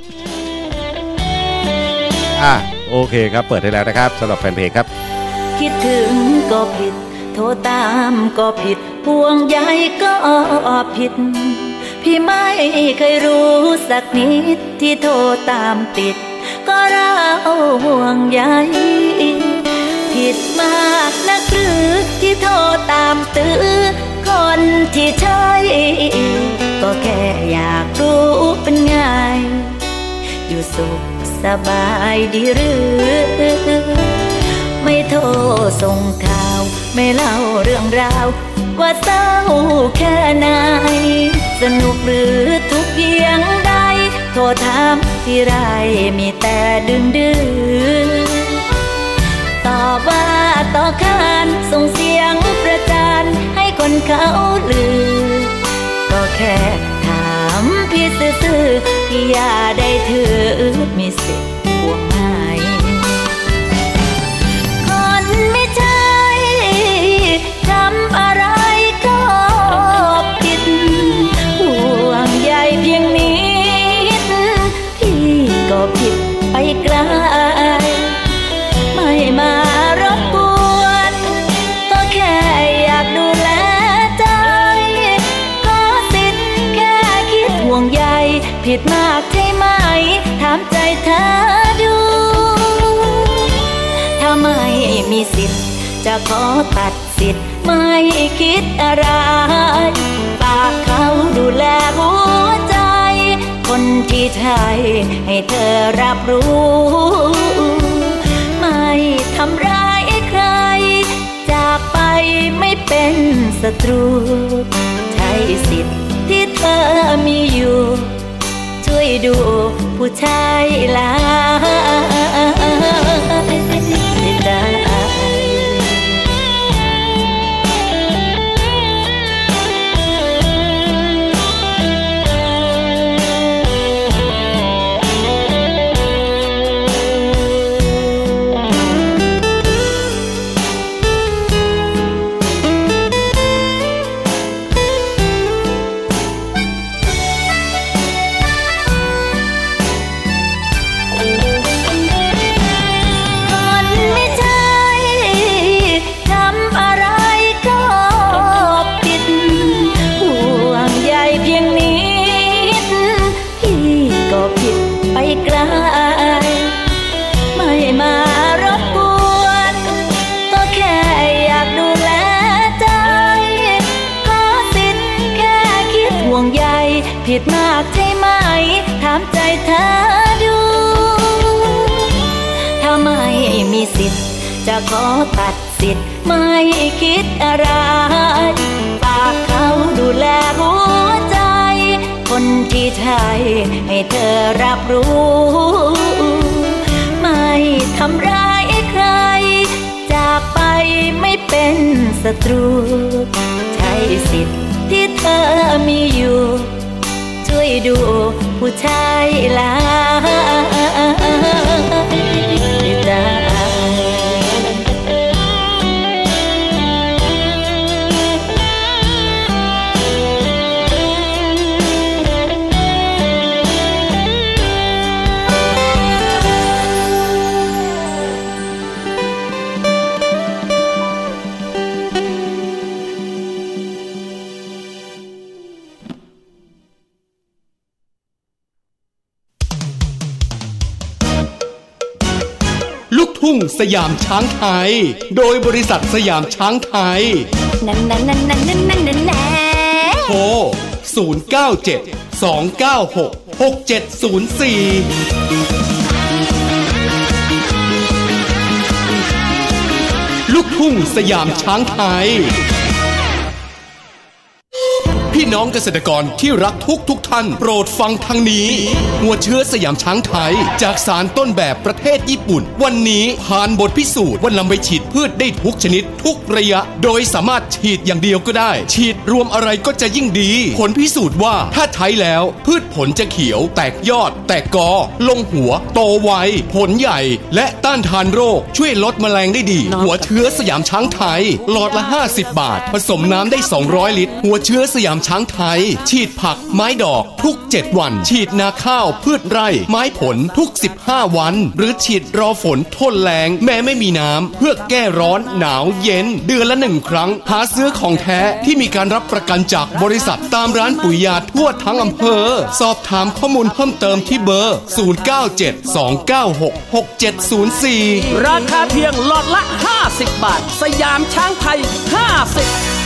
อ่ะโอเคครับเปิดให้แล้วนะครับสำหรับแฟนเพลงครับคิดถึงก็ผิดโทรตามก็ผิดห่วงใยก็ผิดพี่ไม่เคยรู้สักนิดที่โทรตามติดก็เราห่วงใยผิดมากนักหรือที่โทรตามตื้อคนที่ใช่ก็แค่อยากรู้เป็นไงอยู่สุขสบายดีหรือไม่โทรส่งข่าวไม่เล่าเรื่องราวว่าเศร้าแค่ไหนสนุกหรือทุกข์เพียงใดโทรถามที่ไรมีแต่ดึงดื้อตอบว่าต่อขานส่งเสียงประจานให้คนเขาลือก็แค่ถามพี่ซื่อๆพี่อย่าได้ถือมีสิทธิ์ห่วงให้คนไม่ใช่ทำอะไรก็ผิดห่วงใยเพียงนิดพี่ก็ผิดไปไกลไม่มารบกวนก็แค่อยากดูแลใจก็สิทธิ์แค่คิดห่วงใยผิดมากใช่ไหมถามใจเธอดูถ้าไม่มีสิทธิ์จะขอตัดสิทธิ์ไม่คิดอะไรฝากเขาดูแลหัวใจคนที่ใช่ให้เธอรับรู้ไม่ทำร้ายใครจากไปไม่เป็นศัตรูใช้สิทธิ์ที่เธอมีอยู่ช่วยดูผู้ชายหลายได้ามใจเธอดูถ้าไม่มีสิทธิ์จะขอตัดสิทธิ์ไม่คิดอะไรฝากเขาดูแลหัวใจคนที่ใช่ให้เธอรับรู้ไม่ทำร้ายใครจากไปไม่เป็นศัตรูใช้สิทธิ์ที่เธอมีอยู่ช่วยดูผู้ชายหลายใจลูกทุ่งสยามช้างไทยโดยบริษัทสยามช้างไทยนั่นนั่นนั่นนั่นนั่นนั่นนั่นโทรศูนย์ เก้า เจ็ด สอง เก้า หก หก เจ็ด ศูนย์ สี่ลูกทุ่งสยามช้างไทยพี่น้องเกษตรกรที่รักทุกทุกท่านโปรดฟังทางนี้หัวเชื้อสยามช้างไทยจากสารต้นแบบประเทศญี่ปุ่นวันนี้ผ่านบทพิสูจน์ว่านำไปฉีดพืชได้ทุกชนิดทุกระยะโดยสามารถฉีดอย่างเดียวก็ได้ฉีดรวมอะไรก็จะยิ่งดีผลพิสูจน์ว่าถ้าใช้แล้วพืชผลจะเขียวแตกยอดแตกกอลงหัวโตไวผลใหญ่และต้านทานโรคช่วยลดแมลงได้ดีหัวเชื้อสยามช้างไทยหลอดละห้าสิบบาทผสมน้ำได้สองร้อยลิตรหัวเชื้อสยามช้างไทยฉีดผักไม้ดอกทุกเจ็ดวันฉีดนาข้าวพืชไร่ไม้ผลทุกสิบห้าวันหรือฉีดรอฝนทนแล้งแม้ไม่มีน้ำเพื่อแก้ร้อนหนาวเย็นเดือนละหนึ่งครั้งหาซื้อของแท้ที่มีการรับประกันจากบริษัทตามร้านปุ๋ยยาทั่วทั้งอำเภอสอบถามข้อมูลเพิ่มเติมที่เบอร์ศูนย์ เก้า เจ็ด สอง เก้า หก หก เจ็ด ศูนย์ สี่ราคาเพียงหลอดละห้าสิบบาทสยามช้างไทยห้าสิบ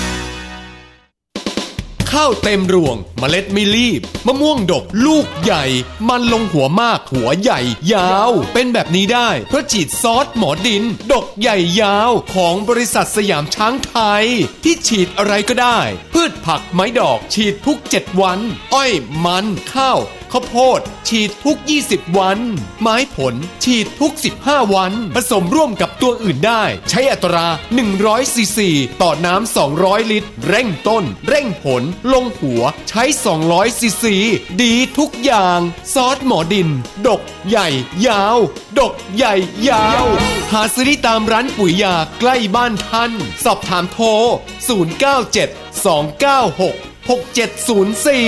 ข้าวเต็มรวงเมล็ดไม่รีบมะม่วงดกลูกใหญ่มันลงหัวมากหัวใหญ่ยาวเป็นแบบนี้ได้เพราะฉีดซอสหมอดินดกใหญ่ยาวของบริษัทสยามช้างไทยที่ฉีดอะไรก็ได้พืชผักไม้ดอกฉีดทุกเจ็ดวันอ้อยมันข้าวข้าวโพดฉีดทุกยี่สิบวันไม้ผลฉีดทุกสิบห้าวันผสมร่วมกับตัวอื่นได้ใช้อัตราหนึ่งร้อยซีซีต่อน้ำสองร้อยลิตรเร่งต้นเร่งผลลงหัวใช้สองร้อยซีซีดีทุกอย่างซอสหมอดินดกใหญ่ยาวดกใหญ่ยาวหาซื้อได้ตามร้านปุ๋ยยาใกล้บ้านท่านสอบถามโทรศูนย์ เก้า เจ็ด สอง เก้า หก หก เจ็ด ศูนย์ สี่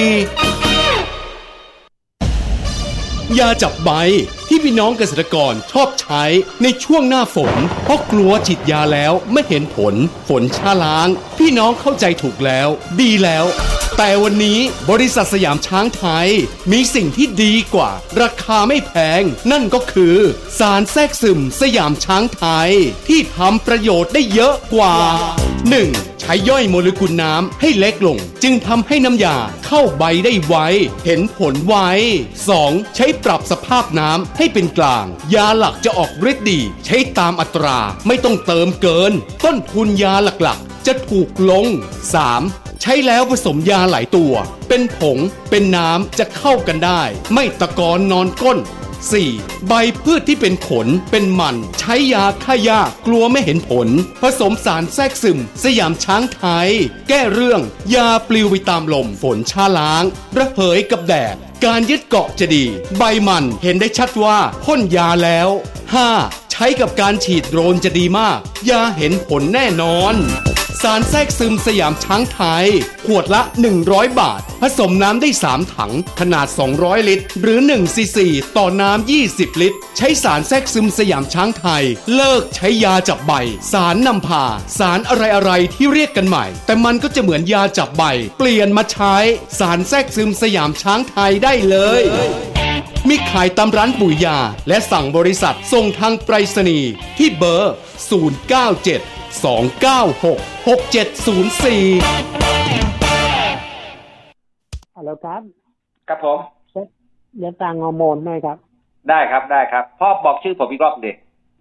ยาจับใบที่พี่น้องเกษตรกรชอบใช้ในช่วงหน้าฝนเพราะกลัวฉีดยาแล้วไม่เห็นผลฝนช้าล้างพี่น้องเข้าใจถูกแล้วดีแล้วแต่วันนี้บริษัทสยามช้างไทยมีสิ่งที่ดีกว่าราคาไม่แพงนั่นก็คือสารแทรกซึมสยามช้างไทยที่ทำประโยชน์ได้เยอะกว่า หนึ่ง. ใช้ย่อยโมเลกุลน้ำให้เล็กลงจึงทำให้น้ำยาเข้าใบได้ไวเห็นผลไว สอง. ใช้ปรับสภาพน้ำให้เป็นกลางยาหลักจะออกฤทธิ์ดีใช้ตามอัตราไม่ต้องเติมเกินต้นทุนยาหลักๆจะถูกลง สาม. ใช้แล้วผสมยาหลายตัวเป็นผงเป็นน้ำจะเข้ากันได้ไม่ตะกอนนอนก้น สี่. ใบพืชที่เป็นขนเป็นมันใช้ยาฆ่าหญ้ากลัวไม่เห็นผลผสมสารแทรกซึมสยามช้างไทยแก้เรื่องยาปลิวไปตามลมฝนช้าล้างระเหยกับแดดการยึดเกาะจะดีใบมันเห็นได้ชัดว่าพ่นยาแล้ว ห้า. ใช้กับการฉีดโดรนจะดีมากยาเห็นผลแน่นอนสารแทรกซึมสยามช้างไทยขวดละหนึ่งร้อยบาทผสมน้ำได้สามถังขนาดสองร้อยลิตรหรือหนึ่งซีซีต่อน้ำยี่สิบลิตรใช้สารแทรกซึมสยามช้างไทยเลิกใช้ยาจับใบสารนำพาสารอะไรๆที่เรียกกันใหม่แต่มันก็จะเหมือนยาจับใบเปลี่ยนมาใช้สารแทรกซึมสยามช้างไทยได้เลยมีขายตามร้านปุ๋ยยาและสั่งบริษัทส่งทางไปรษณีย์ที่เบอร์ศูนย์ เก้า เจ็ด สอง เก้า หก หก เจ็ด ศูนย์ สี่ฮัลโหลครับครับผมเช็คจะตั้งฮอร์โมนไหมครับได้ครับได้ครับพ่อบอกชื่อผมอีกรอบเด็ก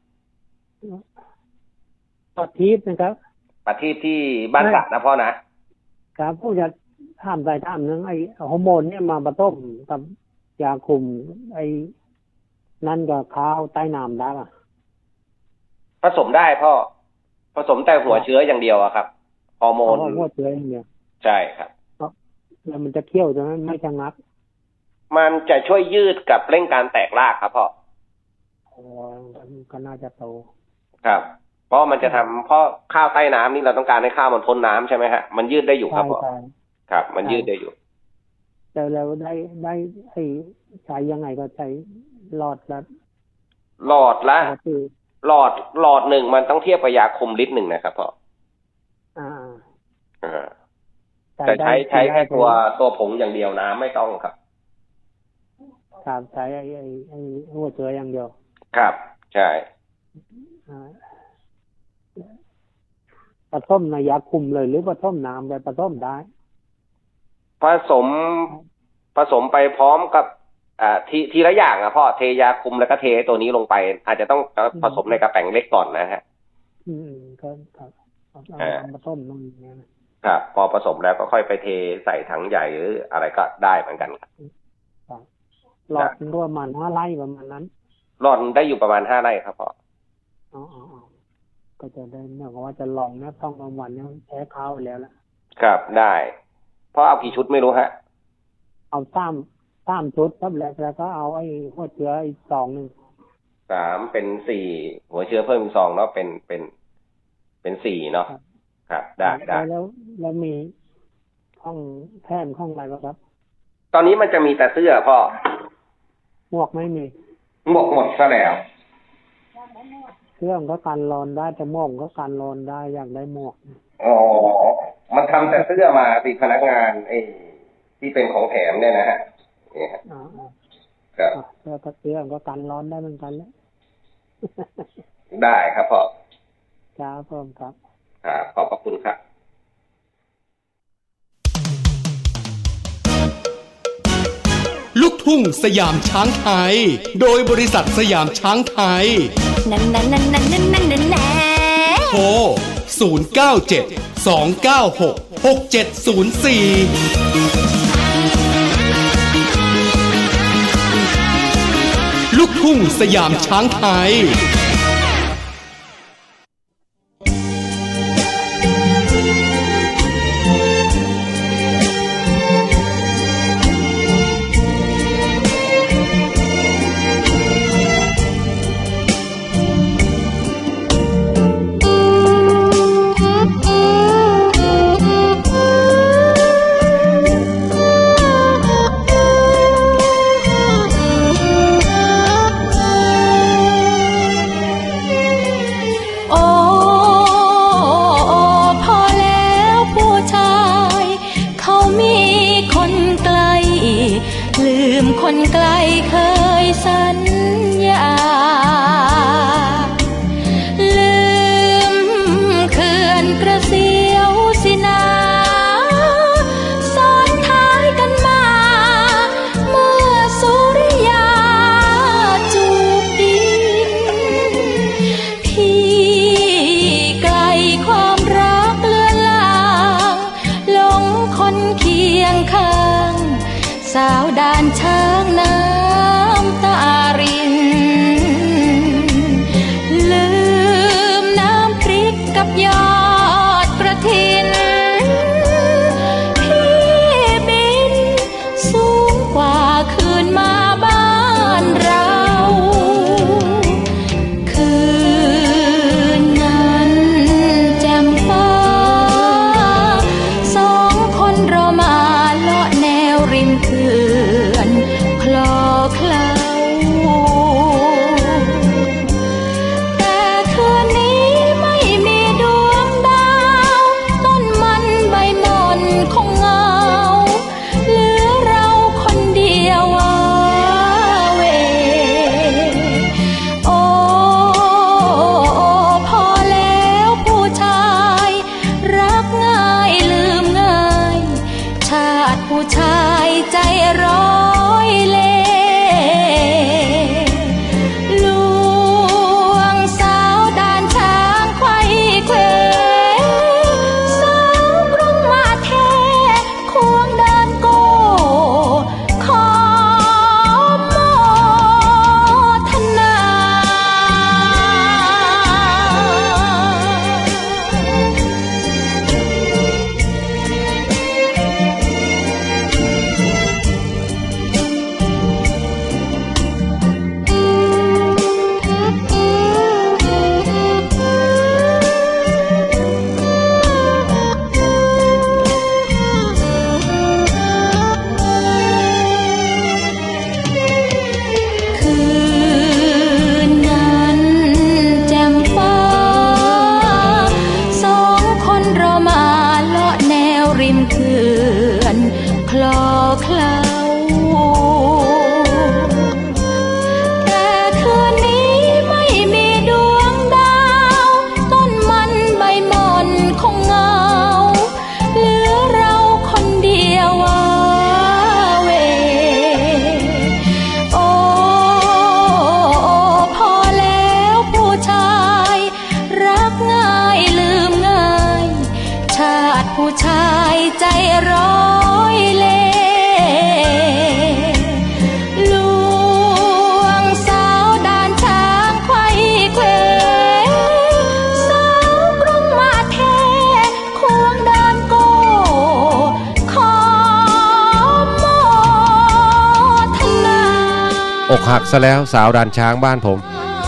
ปฏิทินนะครับปฏิทินที่บ้านสระนะพ่อนะครับผู้จะทำใส่ทำนึงไอ้ฮอร์โมนเนี่ยมาผสมกับยาคุมไอ้นั่นกับข้าวใต้น้ำได้ป่ะผสมได้พ่อผสมแต่หัวเชื้ออย่างเดียวอะครับฮอร์โมนหัวเชื้ออย่างเดียวใช่ครับแล้วมันจะเคี่ยวใช่ไหมไม่ชะงักมันจะช่วยยืดกับเร่งการแตกรากครับพ่ออ๋อก็น่าจะโตครับเพราะมันจะทำเพราะข้าวใต้น้ำนี่เราต้องการให้ข้าวมันพ้นน้ำใช่ไหมฮะมันยืดได้อยู่ครับพ่อครับมันยืดได้อยู่แต่แล้วได้ได้ไอ้ใช้ยังไงก็ใช้หลอดละหลอดละหลอดหลอดหนึ่งมันต้องเทียบกับยาคุมลิตรหนึ่งนะครับพ่ออ่าอ่าแต่ใช้ใช้แค่ตัวตัวผงอย่างเดียวน้ำไม่ต้องครับครับใช้ไอ้ไอ้ไอ้หัวเชื้ออย่างเดียวครับใช่ผสมในยาคุมเลยหรือผสมน้ำไปผสมได้ผสมผสมไปพร้อมกับอ่าทีทีละอย่างอ่ะพ่อเทยาคุมแล้วก็เทตัวนี้ลงไปอาจจะต้องผสมในกระแป้งเล็กก่อนนะฮะอืมก็ครับเอาผสมลงอย่างเงี้ยครับพอผสมแล้วก็ค่อยไปเทใส่ถังใหญ่หรืออะไรก็ได้เหมือนกันครับหลอดมันประมาณห้าไร่ประมาณนั้นหลอดได้อยู่ประมาณห้าไร่ครับพ่ออ๋อก็จะได้เนี่ยเพราะว่าจะลองนะต้องบางวันเนี่ยแพ้ข้าวแล้วล่ะครับได้เพราะเอากี่ชุดไม่รู้ฮะเอาสามสามชุดครับแล้วแล้วก็เอาไอ้หัวเชื้ออีกสองหนึ่งสามเป็นสี่หัวเชื้อเพิ่มอีกสองเนาะเป็นเป็นเป็นสี่เนาะครับได้ได้แล้วแล้วมีห้องแท่นห้องอะไรบ้างครับตอนนี้มันจะมีแต่เสื้อพ่อหมวกไม่มีหมวกหมดซะแล้วเสื้อก็การร้อนได้แต่หมวกก็การร้อนได้อยากได้หมวกอ๋อมันทำแต่เสื้อมาติดพนักงานไอ้ที่เป็นของแถมเนี่ยนะฮะนี่ฮะอ๋อครับเสื้อก็เสื้อก็การร้อนได้เหมือนกันแล้วได้ครับพ่อครับผมครับครับขอบพระคุณครับลูกทุ่งสยามช้างไทยโดยบริษัทสยามช้างไทยนั่นนั่นนั่นนั่นนั่นนั่นนั่นโทรศูนย์ เก้า เจ็ด สอง เก้า หก หก เจ็ด ศูนย์ สี่ลูกทุ่งสยามช้างไทยคนไกลเคยสัญญาลืมเขื่อนกระเสียวสินาซ้อนท้ายกันมาเมื่อสุริยาจูบดินพี่ไกลความรักเลือนลางหลงคนเคียงข้างสาวด่านช้างน้ำตารินลืมน้ำพริกกับยอดกระถินพี่บินสูงกว่าคืนมาบ้านเราคืนนั้นแจ่มฟ้าสองคนเรามาเลาะแนวริมเขื่อนหักซะแล้วสาวด่านช้างบ้านผม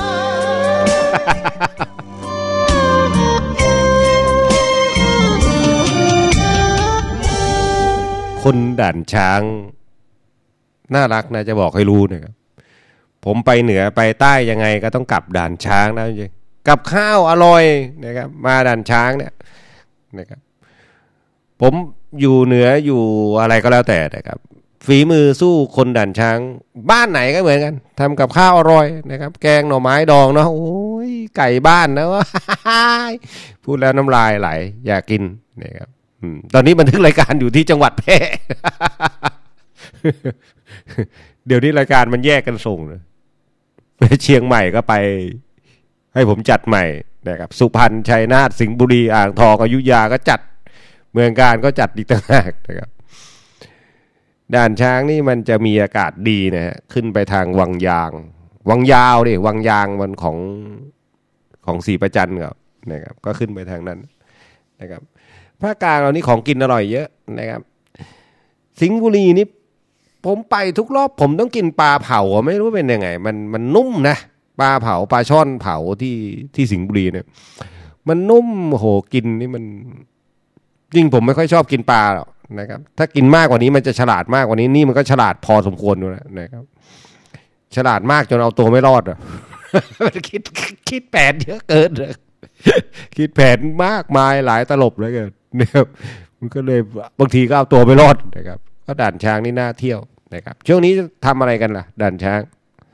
คนด่านช้างน่ารักนะจะบอกให้รู้นะครับผมไปเหนือไปใต้ยังไงก็ต้องกลับด่านช้างนะจริงกับข้าวอร่อยนะครับมาด่านช้างเนี่ยนะครับผมอยู่เหนืออยู่อะไรก็แล้วแต่นะครับฝีมือสู้คนด่านช้างบ้านไหนก็เหมือนกันทำกับข้าวอร่อยนะครับแกงหน่อไม้ดองเนาะโอ้ยไก่บ้านนะว่า พูดแล้วน้ำลายไหลอยากกินนะครับตอนนี้บันทึกรายการอยู่ที่จังหวัดแพร่ เดี๋ยวนี้รายการมันแยกกันส่งเลยไปเชียงใหม่ก็ไปให้ผมจัดใหม่นะครับสุพรรณชัยนาทสิงห์บุรีอ่างทองอยุธยาก็จัดเมืองการก็จัดอีกต่างหากนะครับด่านช้างนี่มันจะมีอากาศดีนะฮะขึ้นไปทางวังยางวังยาวดิวังยางมันของของศรีประจันทร์ครับนะครับก็ขึ้นไปทางนั้นนะครับภาคกลางเรานี่ของกินอร่อยเยอะนะครับสิงห์บุรีนี่ผมไปทุกรอบผมต้องกินปลาเผาไม่รู้เป็นยังไงมันมันนุ่มนะปลาเผาปลาช่อนเผาที่ที่สิงห์บุรีเนี่ยมันนุ่มโหกินนี่มันจริงผมไม่ค่อยชอบกินปลาหรอกนะครับถ้ากินมากกว่านี้มันจะฉลาดมากกว่านี้นี่มันก็ฉลาดพอสมควรอยู่แล้วนะครับฉลาดมากจนเอาตัวไม่รอดอ่ะ มันคิดคิดแผนเยอะเกินเลยคิดแผนมากมายหลายตลบเลยกันเนี่ยมันก็เลยบางทีก็เอาตัวไม่รอดนะครับก็ด่านช้างนี่น่าเที่ยวนะครับช่วงนี้ทำอะไรกันล่ะด่านช้าง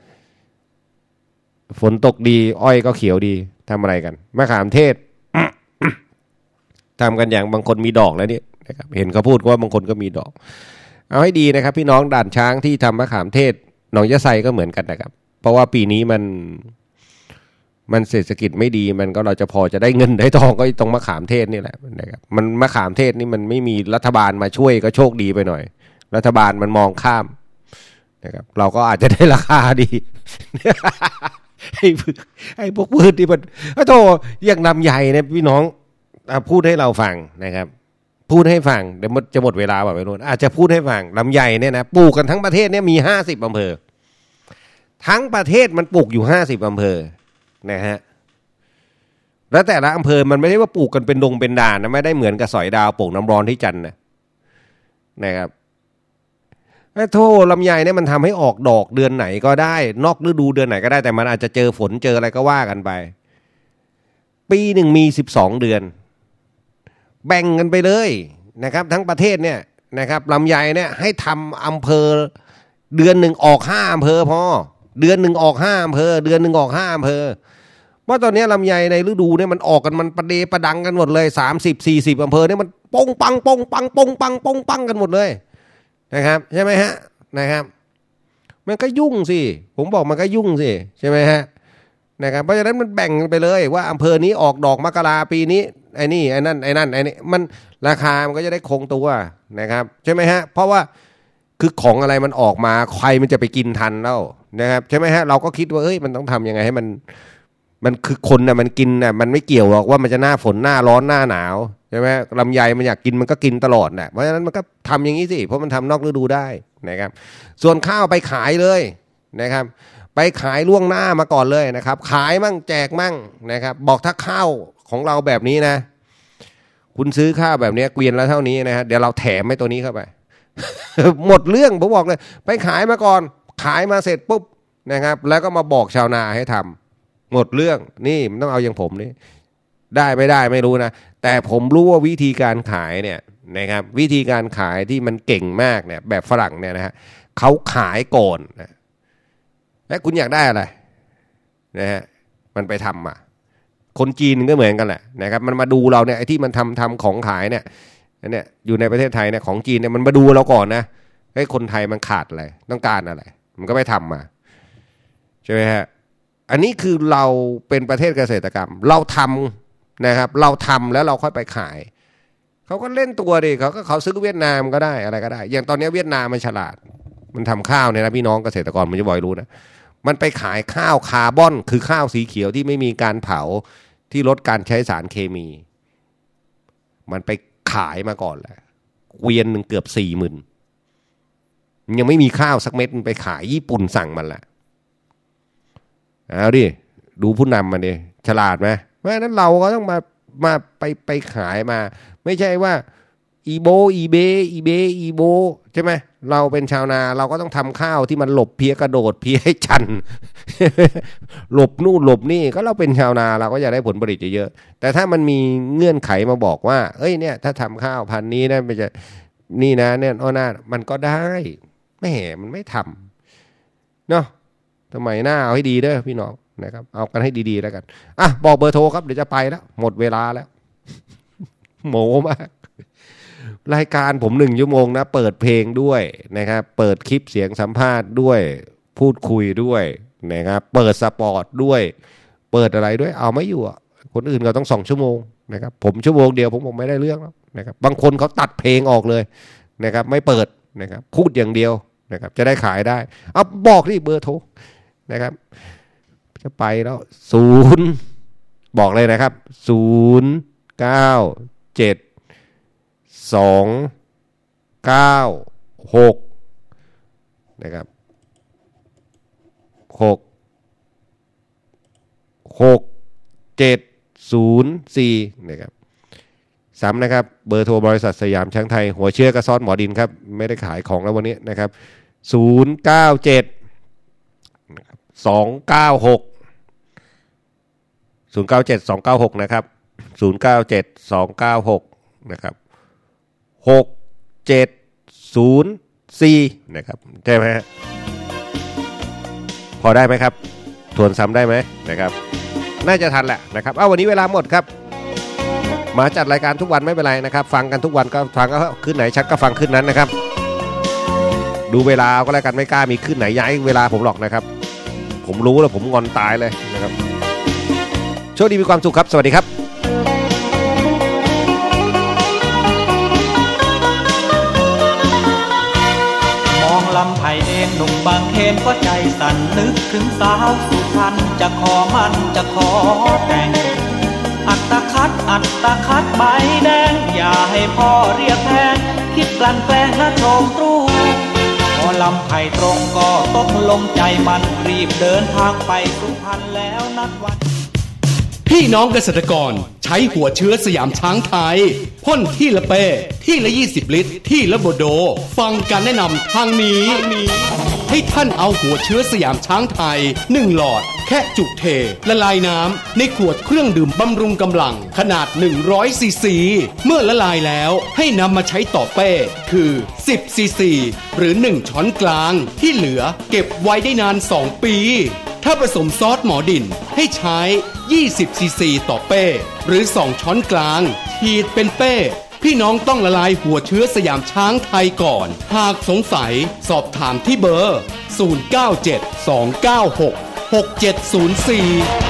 ฝนตกดีอ้อยก็เขียวดีทำอะไรกันมะขามเทศ ทำกันอย่างบางคนมีดอกแล้วนี่นะครับเห็นเขาพูดว่าบางคนก็มีดอกเอาให้ดีนะครับพี่น้องด่านช้างที่ทำมะขามเทศหนองยะไซก็เหมือนกันนะครับเพราะว่าปีนี้มันมันเศรษฐกิจไม่ดีมันก็เราจะพอจะได้เงินได้ทองก็ตรงมะขามเทศนี่แหละนะครับมันมะขามเทศนี่มันไม่มีรัฐบาลมาช่วยก็โชคดีไปหน่อยรัฐบาลมันมองข้ามนะครับเราก็อาจจะได้ราคาดี ให้ให้พวกพืชที่มันโธ่อย่างลำไยเนี่ยพี่น้องพูดให้เราฟังนะครับพูดให้ฟังเดี๋ยวจะหมดเวลาแบบไปโน่นอาจจะพูดให้ฟังลำไยเนี่ยนะปลูกกันทั้งประเทศเนี่ยมีห้าสิบอำเภอทั้งประเทศมันปลูกอยู่ห้าสิบอำเภอนะฮะแล้วแต่ละอำเภอมันไม่ได้ว่าปลูกกันเป็นดงเป็นด่านนะไม่ได้เหมือนกับสอยดาวโป่งน้ำร้อนที่จันทร์นะนะครับไอ้โธ่ลำไยเนี่ยมันทำให้ออกดอกเดือนไหนก็ได้นอกฤดูเดือนไหนก็ได้แต่มันอาจจะเจอฝนเจออะไรก็ว่ากันไปปีหนึ่งมีสิบสองเดือนแบ่งกันไปเลยนะครับทั้งประเทศเนี่ยนะครับลำไยเนี่ยให้ทำอำเภอเดือนหนึ่งออกห้าอำเภอพอเดือนหนึ่งออกห้าอำเภอเดือนหนึ่งออกห้าอำเภอเพราะตอนนี้ลำไยในฤดูเนี่ยมันออกกันมันประเดประดังกันหมดเลยสามสิบสี่สิบอำเภอเนี่ยมันปงปังปงปังปงปังปงปังกันหมดเลยนะครับใช่ไหมฮะนะครับมันก็ยุ่งสิผมบอกมันก็ยุ่งสิใช่ไหมฮะนะครับเพราะฉะนั้นมันแบ่งไปเลยว่าอำเภอนี้ออกดอกมกราปีนี้ไอ้นี่ไอ้นั่นไอ้นั่นไอ้นี่มันราคามันก็จะได้คงตัวนะครับใช่ไหมฮะเพราะว่าคือของอะไรมันออกมาใครมันจะไปกินทันแล้วนะครับใช่ไหมฮะเราก็คิดว่าเอ้ยมันต้องทำยังไงให้มันมันคือคนน่ะมันกินน่ะมันไม่เกี่ยวหรอกว่ามันจะหน้าฝนหน้าร้อนหน้าหนาวใช่ไหมลำไยมันอยากกินมันก็กินตลอดน่ะเพราะฉะนั้นมันก็ทำอย่างนี้สิเพราะมันทำนอกฤดูได้นะครับส่วนข้าวไปขายเลยนะครับไปขายล่วงหน้ามาก่อนเลยนะครับขายมั่งแจกมั่งนะครับบอกถ้าข้าวของเราแบบนี้นะคุณซื้อข้าวแบบนี้เกวียนละเท่านี้นะฮะเดี๋ยวเราแถมให้ตัวนี้เข้าไป หมดเรื่องผมบอกเลยไปขายมาก่อนขายมาเสร็จปุ๊บนะครับแล้วก็มาบอกชาวนาให้ทำหมดเรื่องนี่มันต้องเอาอย่างผมนี่ได้ไม่ได้ไม่รู้นะแต่ผมรู้ว่าวิธีการขายเนี่ยนะครับวิธีการขายที่มันเก่งมากเนี่ยแบบฝรั่งเนี่ยนะฮะเขาขายก่อนนะแล้วคุณอยากได้อะไรนะฮะมันไปทำมาคนจีนก็เหมือนกันแหละนะครับมันมาดูเราเนี่ยไอ้ที่มันทำทำของขายเนี่ยเนี่ยอยู่ในประเทศไทยเนี่ยของจีนเนี่ยมันมาดูเราก่อนนะไอ้คนไทยมันขาดอะไรต้องการอะไรมันก็ไปทำมาใช่ไหมฮะอันนี้คือเราเป็นประเทศเกษตรกรรมเราทำนะครับเราทำแล้วเราค่อยไปขายเขาก็เล่นตัวดิเขาก็เขาซื้อเวียดนามก็ได้อะไรก็ได้อย่างตอนนี้เวียดนามมันฉลาดมันทำข้าวเนี่ยนะพี่น้องเกษตรกรมันจะบ่อยรู้นะมันไปขายข้าวคาร์บอนคือข้าวสีเขียวที่ไม่มีการเผาที่ลดการใช้สารเคมีมันไปขายมาก่อนแหละเกวียนหนึ่งเกือบสี่หมื่นยังไม่มีข้าวสักเม็ดมันไปขายญี่ปุ่นสั่งมันแหละเอาดิดูผู้นำมันดิฉลาดไหมเพราะฉะนั้นเราก็ต้องมามาไปไปขายมาไม่ใช่ว่าอีโบอีเบอีเบอีโบใช่ไหมเราเป็นชาวนาเราก็ต้องทำข้าวที่มันหลบเพี้ยกระโดดเพี้ยให้ชัน หลบนู่นหลบนี่ก็เราเป็นชาวนาเราก็อยากได้ผลผลิตเยอะๆแต่ถ้ามันมีเงื่อนไขมาบอกว่าเอ้ยเนี่ยถ้าทำข้าวพันธุ์นี้นะมันจะนี่นะเนี่ยอ้อหน้ามันก็ได้ไม่แหมมันไม่ทำเนาะสมัยหน้าเอาให้ดีเด้อพี่น้องนะครับเอากันให้ดีๆแล้วกันอ่ะบอกเบอร์โทรครับเดี๋ยวจะไปแล้วหมดเวลาแล้ว โหมมากรายการผมหนึ่งชั่วโมงนะเปิดเพลงด้วยนะครับเปิดคลิปเสียงสัมภาษณ์ด้วยพูดคุยด้วยนะครับเปิดสปอร์ตด้วยเปิดอะไรด้วยเอาไม่อยู่อ่ะคนอื่นก็ต้องสองชั่วโมงนะครับผมชั่วโมงเดียวผมผมไม่ได้เรื่องแล้วนะครับบางคนเขาตัดเพลงออกเลยนะครับไม่เปิดนะครับพูดอย่างเดียวนะครับจะได้ขายได้เอาบอกที่เบอร์โทรนะครับจะไปแล้วศูนย์บอกเลยนะครับศูนย์เก้าเจ็ดสองเก้าหกนะครับหกหกเจ็ดศูนย์สี่นะครับซ้ำนะครับเบอร์โทรบริษัทสยามช้างไทยหัวเชื้อกระซ้อนหมอดินครับไม่ได้ขายของแล้ววันนี้นะครับศูนย์เก้าเจ็ดสองเก้าหกศูนย์เก้าเจ็ดสองเก้าหกนะครับศูนย์เก้าเจ็ดสองเก้าหกนะครับหกเจ็ดศูนย์สี่นะครับใช่ไหมฮะพอได้ไหมครับทวนซ้ำได้ไหมนะครับน่าจะทันแหละนะครับเอาวันนี้เวลาหมดครับมาจัดรายการทุกวันไม่เป็นไรนะครับฟังกันทุกวันก็ฟังก็ขึ้นไหนชัดก็ฟังขึ้นนั้นนะครับดูเวลาก็แล้วกันไม่กล้ามีขึ้นไหนย้ายเวลาผมหรอกนะครับผมรู้แล้วผมงอนตายเลยนะครับโชคดีมีความสุขครับสวัสดีครับมองลำไผ่เอ็นหนุ่มบางเขนก็ใจสั่นนึกถึงสาวสุพรรณจะขอมันจะขอแต่งอัตตคัดอัตตคัดใบแดงอย่าให้พ่อเรียกแพงคิดกลั่นแกล้งนะโจมตรูพอลำไผ่ตรงก็ตกลงใจมันรีบเดินทางไปสุพรรณแล้วนัดวันพี่น้องเกษตรกรใช้หัวเชื้อสยามช้างไทยพ่นที่ละเป้ที่ละยี่สิบลิตรที่ละโบโดฟังการแนะนำทางนี้ให้ท่านเอาหัวเชื้อสยามช้างไทยหนึ่งหลอดแค่จุกเทละลายน้ำในขวดเครื่องดื่มบำรุงกำลังขนาดหนึ่งร้อยซีซีเมื่อละลายแล้วให้นำมาใช้ต่อเป้คือสิบซีซีหรือหนึ่งช้อนกลางที่เหลือเก็บไว้ได้นานสองปีถ้าผสมซอสหมอดินให้ใช้ยี่สิบซีซีต่อเป้หรือสองช้อนกลางฉีดเป็นเป้พี่น้องต้องละลายหัวเชื้อสยามช้างไทยก่อนหากสงสัยสอบถามที่เบอร์ศูนย์ เก้า เจ็ด สอง เก้า หก หก เจ็ด ศูนย์ สี่